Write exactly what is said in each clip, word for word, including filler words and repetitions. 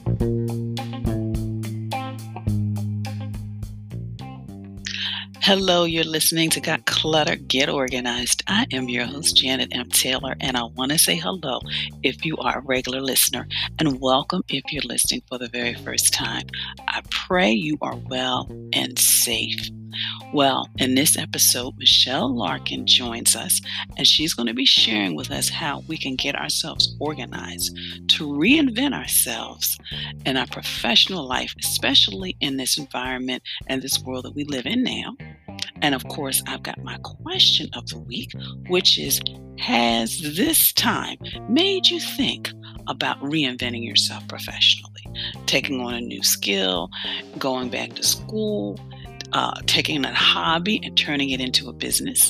Hello, you're listening to Got Clutter, Get Organized. I am your host, Janet M. Taylor, and I want to say hello if you are a regular listener, and welcome if you're listening for the very first time. I pray you are well and safe. Well, in this episode, Michelle Larkin joins us, and she's going to be sharing with us how we can get ourselves organized to reinvent ourselves in our professional life, especially in this environment and this world that we live in now. And of course, I've got my question of the week, which is, has this time made you think about reinventing yourself professionally, taking on a new skill, going back to school, uh, taking a hobby and turning it into a business?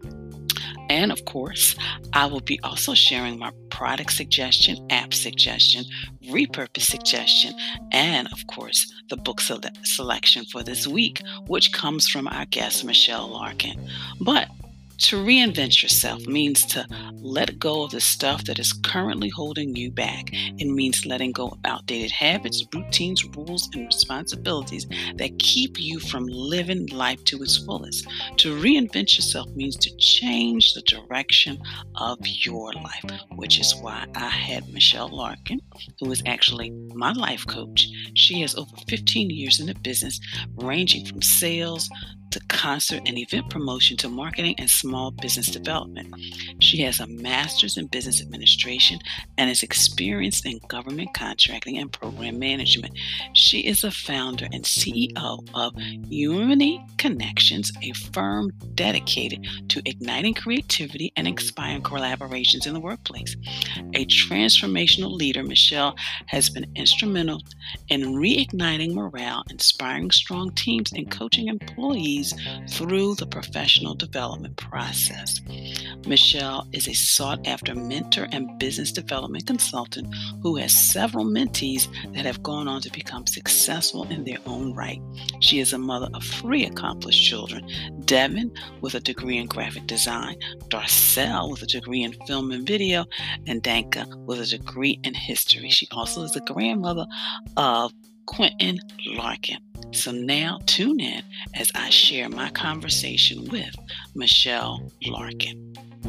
And of course, I will be also sharing my product suggestion, app suggestion, repurpose suggestion, and of course, the book sele- selection for this week, which comes from our guest, Michelle Larkin. But to reinvent yourself means to let go of the stuff that is currently holding you back. It means letting go of outdated habits, routines, rules, and responsibilities that keep you from living life to its fullest. To reinvent yourself means to change the direction of your life, which is why I had Michelle Larkin, who is actually my life coach. She has over fifteen years in the business, ranging from sales to concert and event promotion to marketing and small business development. She has a master's in business administration and is experienced in government contracting and program management. She is the founder and C E O of Unity Connections, a firm dedicated to igniting creativity and inspiring collaborations in the workplace. A transformational leader, Michelle has been instrumental in reigniting morale, inspiring strong teams, and coaching employees through the professional development process. Michelle is a sought-after mentor and business development consultant who has several mentees that have gone on to become successful in their own right. She is a mother of three accomplished children: Devin with a degree in graphic design, Darcel with a degree in film and video, and Danka with a degree in history. She also is the grandmother of Quentin Larkin. So now tune in as I share my conversation with Michelle Larkin.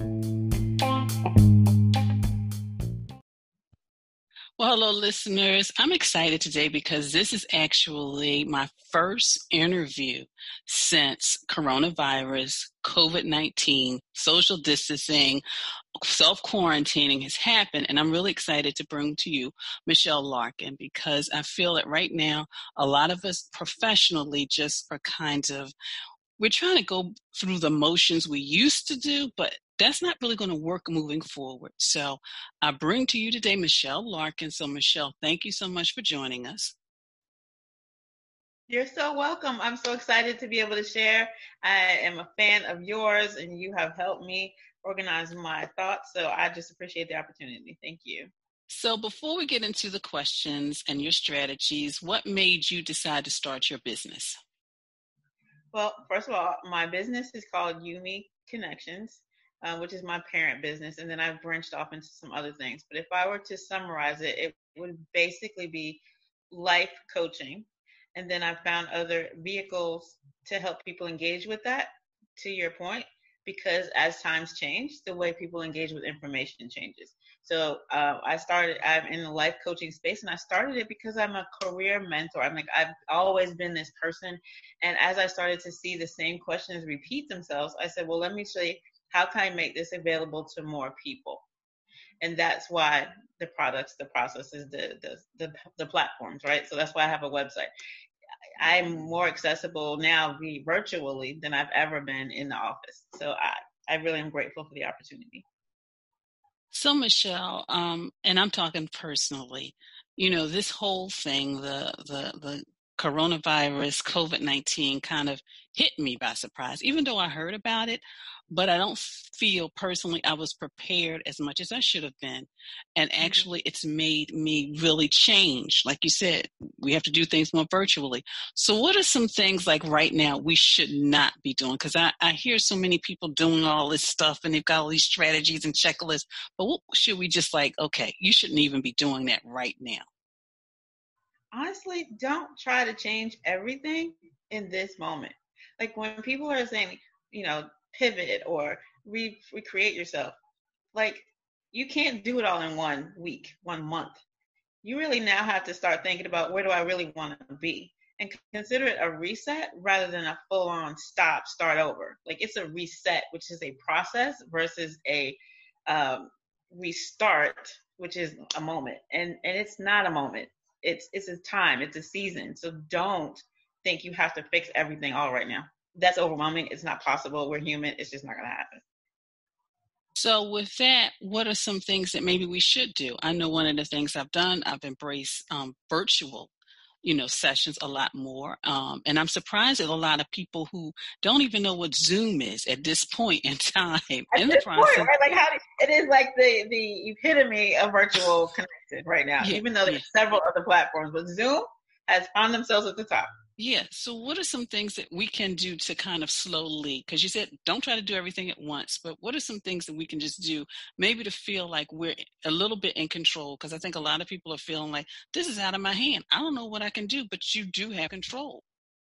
Well, hello, listeners. I'm excited today because this is actually my first interview since coronavirus, covid nineteen, social distancing, self-quarantining has happened, and I'm really excited to bring to you Michelle Larkin because I feel that right now a lot of us professionally just are kind of, we're trying to go through the motions we used to do, but that's not really going to work moving forward. So I bring to you today Michelle Larkin. So Michelle, thank you so much for joining us. You're so welcome. I'm so excited to be able to share. I am a fan of yours, and you have helped me organize my thoughts. So I just appreciate the opportunity. Thank you. So before we get into the questions and your strategies, what made you decide to start your business? Well, first of all, my business is called Unity Connections, uh, which is my parent business, and then I've branched off into some other things. But if I were to summarize it, it would basically be life coaching. And then I found other vehicles to help people engage with that, to your point, because as times change, the way people engage with information changes. So uh, I started, I'm in the life coaching space, and I started it because I'm a career mentor. I'm like, I've always been this person. And as I started to see the same questions repeat themselves, I said, well, let me show you, how can I make this available to more people? And that's why the products, the processes, the, the, the, the platforms, right? So that's why I have a website. I'm more accessible now virtually than I've ever been in the office. So I, I really am grateful for the opportunity. So Michelle, um, and I'm talking personally, you know, this whole thing, the the the coronavirus, covid nineteen kind of hit me by surprise, even though I heard about it, but I don't feel personally I was prepared as much as I should have been. And actually, it's made me really change. Like you said, we have to do things more virtually. So what are some things like right now we should not be doing? Because I, I hear so many people doing all this stuff and they've got all these strategies and checklists. But what should we just like, okay, you shouldn't even be doing that right now? honestly, don't try to change everything in this moment. Like when people are saying, you know, pivot or re- recreate yourself, like you can't do it all in one week, one month. You really now have to start thinking about where do I really want to be and consider it a reset rather than a full on stop, start over. Like it's a reset, which is a process versus a um, restart, which is a moment. And, and it's not a moment. It's, it's a time, it's a season. So don't think you have to fix everything all right now. That's overwhelming. It's not possible. We're human. It's just not going to happen. So with that, what are some things that maybe we should do? I know one of the things I've done, I've embraced um, virtual, you know, sessions a lot more. Um, and I'm surprised at a lot of people who don't even know what Zoom is at this point in time At in the this point, process. right? Like how do, it is like the the epitome of virtual connection right now. Yeah, Even though yeah. there's several other platforms, but Zoom has found themselves at the top. Yeah. So, what are some things that we can do to kind of slowly? Because you said don't try to do everything at once, but what are some things that we can just do, maybe to feel like we're a little bit in control? Because I think a lot of people are feeling like this is out of my hand. I don't know what I can do, but you do have control.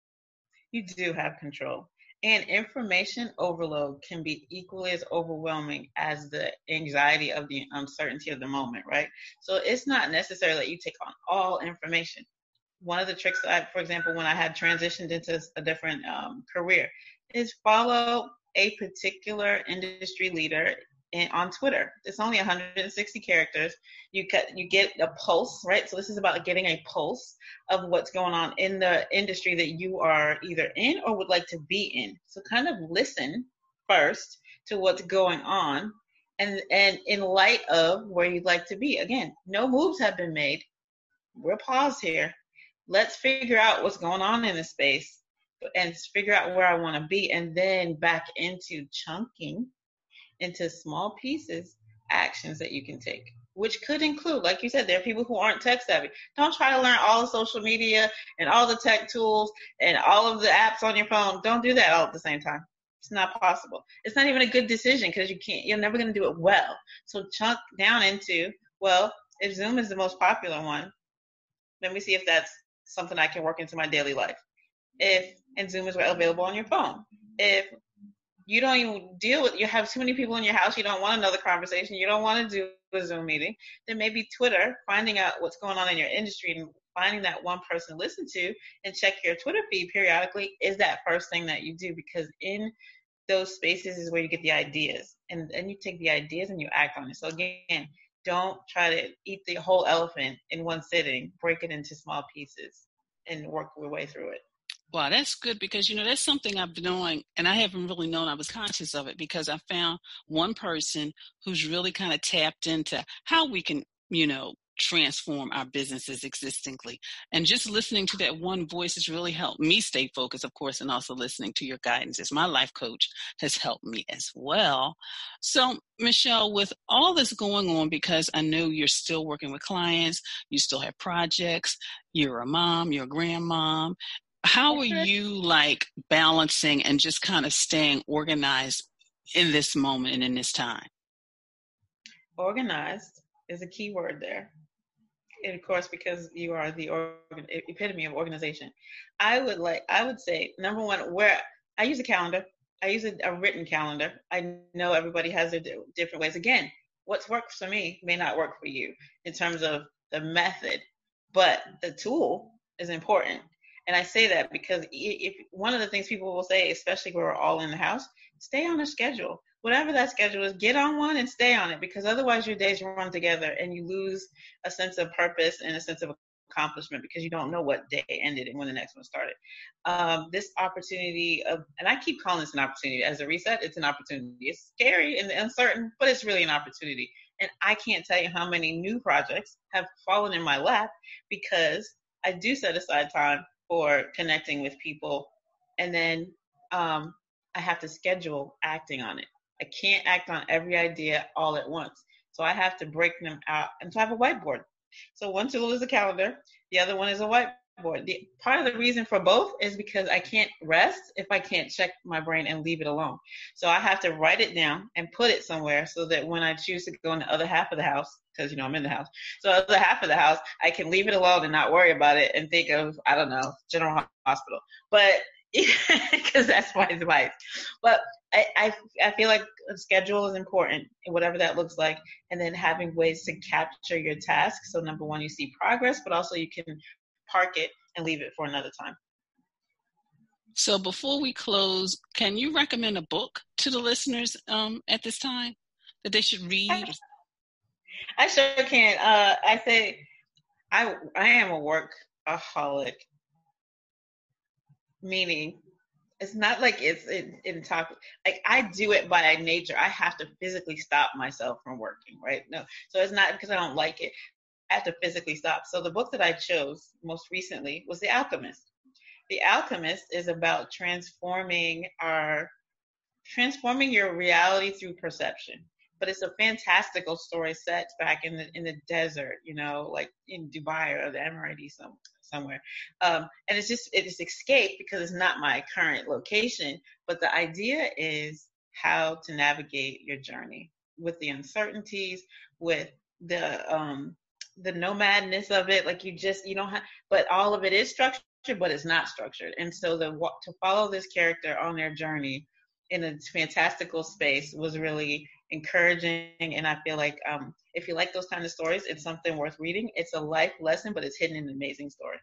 You do have control. And information overload can be equally as overwhelming as the anxiety of the uncertainty of the moment, right? So it's not necessarily that you take on all information. One of the tricks that I, for example, when I had transitioned into a different um, career, is follow a particular industry leader in, on Twitter. It's only one hundred sixty characters. You get you get a pulse, right? So this is about getting a pulse of what's going on in the industry that you are either in or would like to be in. So kind of listen first to what's going on, and and in light of where you'd like to be. Again, no moves have been made. We're paused here. Let's figure out what's going on in the space and figure out where I want to be, and then back into chunking into small pieces actions that you can take, which could include, like you said, there are people who aren't tech savvy. Don't try to learn all the social media and all the tech tools and all of the apps on your phone. Don't do that all at the same time. It's not possible. It's not even a good decision because you can't, you're never going to do it well. So chunk down into, well, if Zoom is the most popular one, let me see if that's something I can work into my daily life. If, and Zoom is available on your phone. If you don't even deal with, you have too many people in your house, you don't want another conversation, you don't want to do a Zoom meeting, then maybe Twitter, finding out what's going on in your industry and finding that one person to listen to and check your Twitter feed periodically is that first thing that you do, because in those spaces is where you get the ideas, and then you take the ideas and you act on it. So again, don't try to eat the whole elephant in one sitting. Break it into small pieces and work your way through it. Wow, that's good because, you know, that's something I've been doing and I haven't really known I was conscious of it because I found one person who's really kind of tapped into how we can, you know, transform our businesses existingly. And just listening to that one voice has really helped me stay focused, of course, and also listening to your guidance as my life coach has helped me as well. So, Michelle, with all this going on, because I know you're still working with clients, you still have projects, you're a mom, you're a grandmom. How are you like balancing and just kind of staying organized in this moment and in this time? Organized is a key word there. And of course, because you are the organ, epitome of organization, I would like, I would say, number one, where I use a calendar, I use a, a written calendar. I know everybody has their different ways. Again, what's worked for me may not work for you in terms of the method, but the tool is important. And I say that because if one of the things people will say, especially when we're all in the house, stay on a schedule. Whatever that schedule is, get on one and stay on it, because otherwise your days run together and you lose a sense of purpose and a sense of accomplishment because you don't know what day ended and when the next one started. Um, this opportunity of, and I keep calling this an opportunity as a reset, it's an opportunity. It's scary and uncertain, but it's really an opportunity. And I can't tell you how many new projects have fallen in my lap because I do set aside time for connecting with people, and then um, I have to schedule acting on it. I can't act on every idea all at once, so I have to break them out. And so I have a whiteboard. So one tool is a calendar, the other one is a whiteboard. whiteboard. The part of the reason for both is because I can't rest if I can't check my brain and leave it alone. So I have to write it down and put it somewhere so that when I choose to go in the other half of the house, because you know I'm in the house, so the other half of the house, I can leave it alone and not worry about it and think of, I don't know, General Hospital. But because that's my advice. But I, I, I feel like a schedule is important, whatever that looks like, and then having ways to capture your tasks. So number one, you see progress, but also you can park it and leave it for another time. So before we close, can you recommend a book to the listeners um, at this time that they should read? I sure can. Uh, I say I I am a workaholic, meaning it's not like it's in, in top. Like I do it by nature. I have to physically stop myself from working, right? No, so it's not because I don't like it. I have to physically stop. So the book that I chose most recently was The Alchemist. The Alchemist is about transforming our, transforming your reality through perception. But it's a fantastical story set back in the in the desert, you know, like in Dubai or the Emirates some, somewhere. Um, and it's just it's escape because it's not my current location. But the idea is how to navigate your journey with the uncertainties, with the um, the nomadness of it. Like you just you don't have, but all of it is structured, but it's not structured. And so the to follow this character on their journey in a fantastical space was really encouraging. And I feel like um, if you like those kind of stories, it's something worth reading. It's a life lesson, but it's hidden in an amazing story.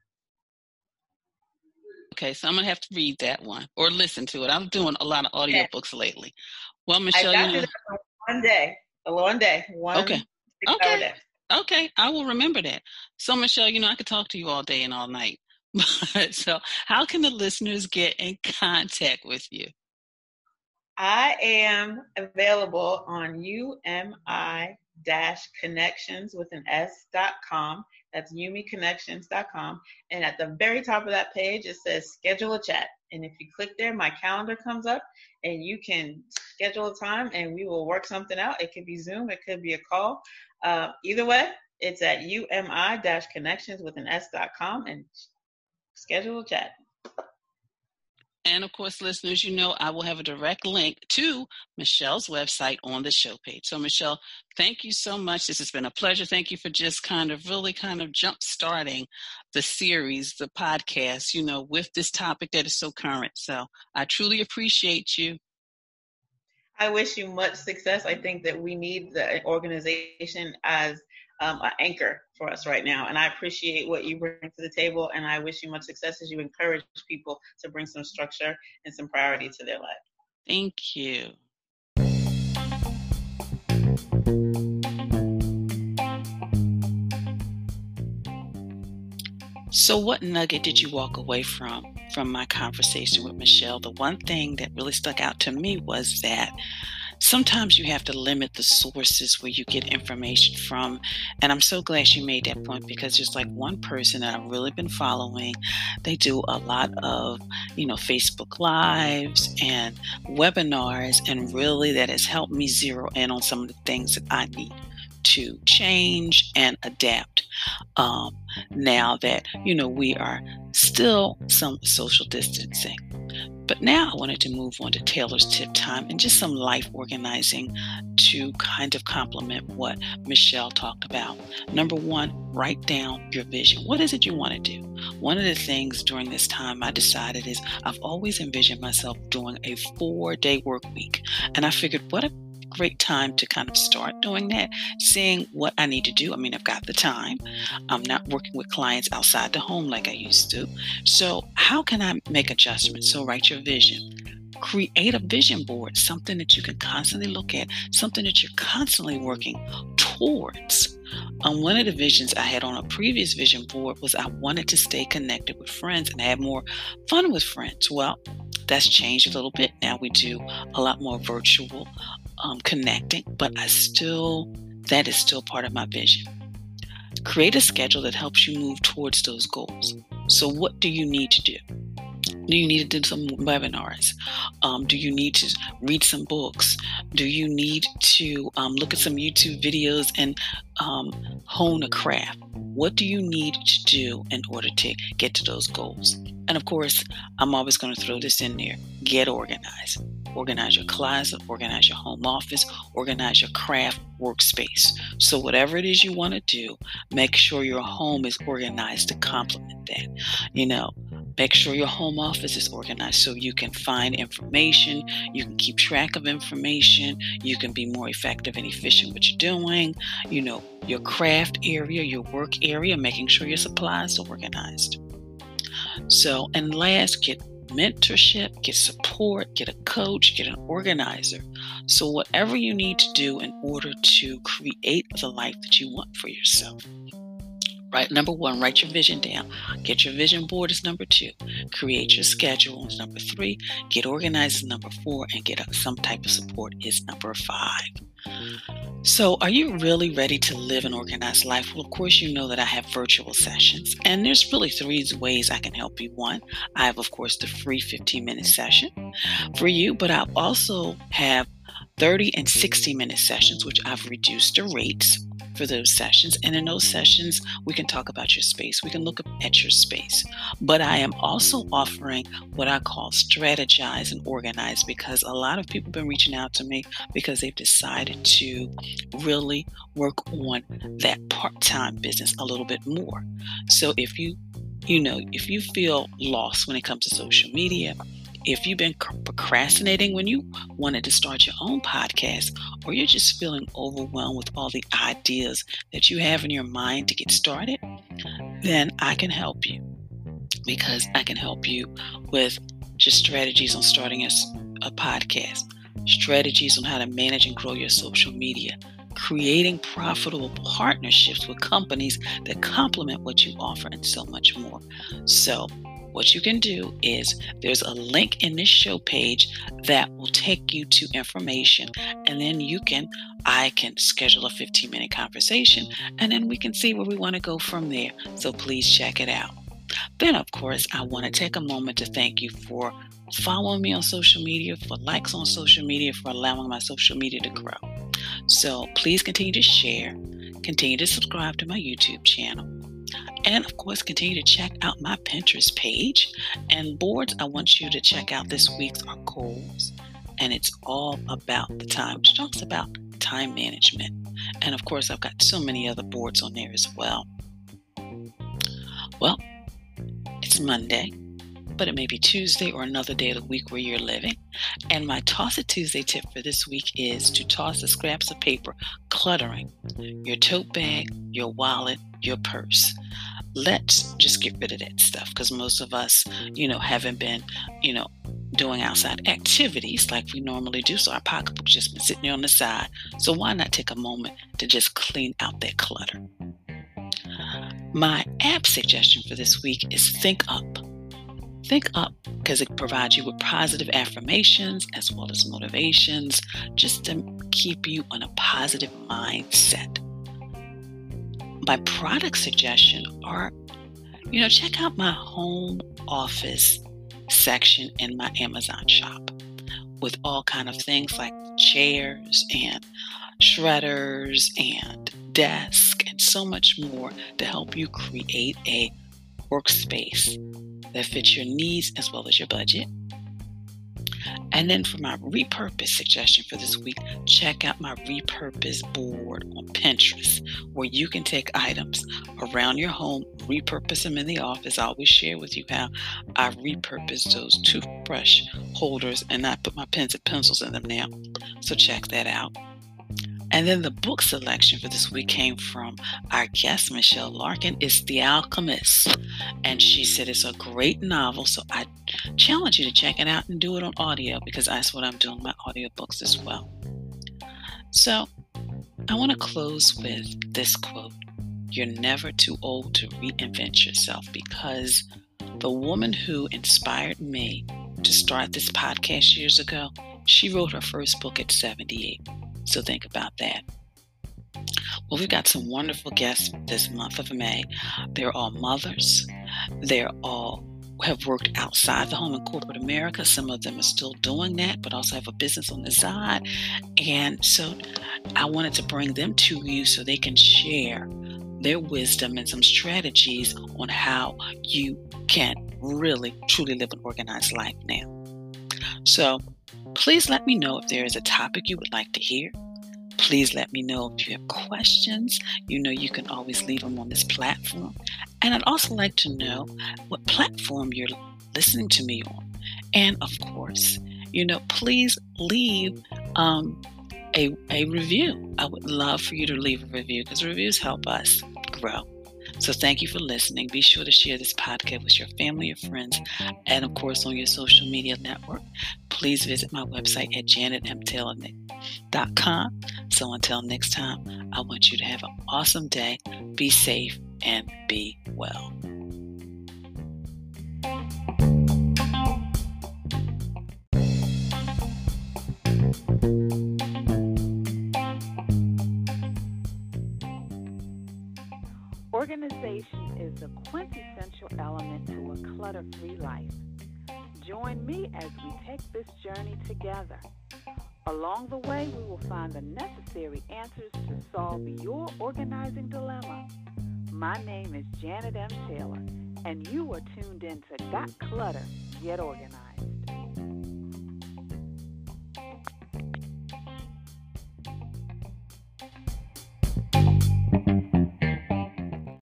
Okay, so I'm going to have to read that one or listen to it. I'm doing a lot of audiobooks yeah. lately. Well, Michelle, I got you know, to one day, a one day, one okay. Okay. Day. Okay, I will remember that. So, Michelle, you know, I could talk to you all day and all night. But so how can the listeners get in contact with you? I am available on U M I connections with an S dot com. That's yumi connections dot com. And at the very top of that page, it says schedule a chat. And if you click there, my calendar comes up and you can schedule a time and we will work something out. It could be Zoom. It could be a call. Uh, either way, it's at U M I connections with an S dot com and schedule a chat. And of course, listeners, you know, I will have a direct link to Michelle's website on the show page. So, Michelle, thank you so much. This has been a pleasure. Thank you for just kind of really kind of jump starting the series, the podcast, you know, with this topic that is so current. So I truly appreciate you. I wish you much success. I think that we need the organization as um, an anchor for us right now. And I appreciate what you bring to the table. And I wish you much success as you encourage people to bring some structure and some priority to their life. Thank you. So what nugget did you walk away from from my conversation with Michelle? The one thing that really stuck out to me was that sometimes you have to limit the sources where you get information from. And I'm so glad she made that point, because there's like one person that I've really been following. They do a lot of, you know, Facebook Lives and webinars, and really that has helped me zero in on some of the things that I need to change and adapt. Um, now that, you know, we are still some social distancing. But now I wanted to move on to Taylor's tip time and just some life organizing to kind of complement what Michelle talked about. Number one, write down your vision. What is it you want to do? One of the things during this time I decided is I've always envisioned myself doing a four-day work week. And I figured, what a great time to kind of start doing that, seeing what I need to do. I mean, I've got the time. I'm not working with clients outside the home like I used to. So how can I make adjustments? So write your vision. Create a vision board, something that you can constantly look at, something that you're constantly working towards. Um, one of the visions I had on a previous vision board was I wanted to stay connected with friends and have more fun with friends. Well, that's changed a little bit. Now we do a lot more virtual um, connecting, but I still, that is still part of my vision. Create a schedule that helps you move towards those goals. So what do you need to do? Do you need to do some webinars? Um, do you need to read some books? Do you need to um, look at some YouTube videos and um, hone a craft? What do you need to do in order to get to those goals? And of course, I'm always going to throw this in there. Get organized. Organize your closet, organize your home office, organize your craft workspace. So whatever it is you want to do, make sure your home is organized to complement that. You know, make sure your home office is organized so you can find information, you can keep track of information, you can be more effective and efficient what you're doing. You know, your craft area, your work area, making sure your supplies are organized. So, and last, get mentorship, get support, get a coach, get an organizer. So whatever you need to do in order to create the life that you want for yourself. Right, number one, write your vision down. Get your vision board is number two. Create your schedule is number three. Get organized is number four. And get some type of support is number five. So are you really ready to live an organized life? Well, of course, you know that I have virtual sessions. And there's really three ways I can help you. One, I have, of course, the free fifteen-minute session for you. But I also have thirty and sixty-minute sessions, which I've reduced the rates for those sessions. And in those sessions, we can talk about your space. We can look at your space. But I am also offering what I call strategize and organize, because a lot of people have been reaching out to me because they've decided to really work on that part-time business a little bit more. So if you, you know, if you feel lost when it comes to social media, if you've been procrastinating when you wanted to start your own podcast, or you're just feeling overwhelmed with all the ideas that you have in your mind to get started, then I can help you, because I can help you with just strategies on starting a, a podcast, strategies on how to manage and grow your social media, creating profitable partnerships with companies that complement what you offer, and so much more. So what you can do is there's a link in this show page that will take you to information, and then you can, I can schedule a fifteen minute conversation, and then we can see where we want to go from there. So please check it out. Then, of course, I want to take a moment to thank you for following me on social media, for likes on social media, for allowing my social media to grow. So please continue to share, continue to subscribe to my YouTube channel. And of course, continue to check out my Pinterest page. And boards I want you to check out this week's are goals. And it's all about the time, which talks about time management. And of course, I've got so many other boards on there as well. Well, it's Monday, but it may be Tuesday or another day of the week where you're living. And my Toss It Tuesday tip for this week is to toss the scraps of paper, cluttering your tote bag, your wallet, your purse. Let's just get rid of that stuff, because most of us, you know, haven't been, you know, doing outside activities like we normally do. So our pocketbook's just been sitting there on the side. So why not take a moment to just clean out that clutter? My app suggestion for this week is Think Up. Think Up, because it provides you with positive affirmations as well as motivations, just to keep you on a positive mindset. My product suggestion are, you know, check out my home office section in my Amazon shop with all kind of things like chairs and shredders and desk and so much more to help you create a workspace that fits your needs as well as your budget. And then for my repurpose suggestion for this week, check out my repurpose board on Pinterest, where you can take items around your home, repurpose them in the office. I always share with you how I repurpose those toothbrush holders, and I put my pens and pencils in them now. So check that out. And then the book selection for this week came from our guest, Michelle Larkin. It's The Alchemist. And she said it's a great novel. So I challenge you to check it out and do it on audio, because that's what I'm doing with my audiobooks as well. So I want to close with this quote. You're never too old to reinvent yourself, because the woman who inspired me to start this podcast years ago, she wrote her first book at seventy-eight. So think about that. Well, we've got some wonderful guests this month of May. They're all mothers. They're all have worked outside the home in corporate America. Some of them are still doing that, but also have a business on the side. And so I wanted to bring them to you so they can share their wisdom and some strategies on how you can really, truly live an organized life now. So please let me know if there is a topic you would like to hear. Please let me know if you have questions. You know, you can always leave them on this platform. And I'd also like to know what platform you're listening to me on. And of course, you know, please leave um, a, a review. I would love for you to leave a review because reviews help us grow. So thank you for listening. Be sure to share this podcast with your family, your friends, and of course on your social media network. Please visit my website at janet m taylor dot com. So until next time, I want you to have an awesome day. Be safe and be well. Organization is a quintessential element to a clutter-free life. Join me as we take this journey together. Along the way, we will find the necessary answers to solve your organizing dilemma. My name is Janet M. Taylor, and you are tuned in to Got Clutter, Get Organized.